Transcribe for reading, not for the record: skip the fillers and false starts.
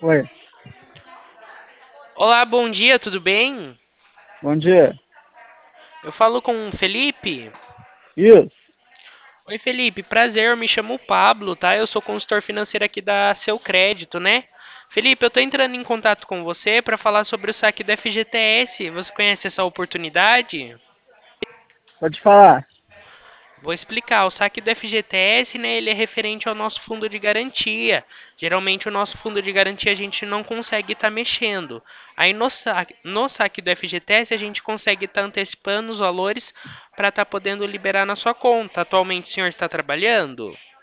Oi, Olá, bom dia, tudo bem? bom dia. Eu falo com o Felipe. Isso, Oi, Felipe, prazer, eu me chamo Pablo, tá? Eu sou consultor financeiro aqui da Seu Crédito, né? Felipe, eu tô entrando em contato com você para falar sobre o saque do FGTS. Você conhece essa oportunidade? pode falar. Vou explicar. O saque do FGTS, né, ele é referente ao nosso fundo de garantia. Geralmente o nosso fundo de garantia a gente não consegue estar mexendo. Aí no saque do FGTS a gente consegue estar antecipando os valores para estar podendo liberar na sua conta. Atualmente o senhor está trabalhando?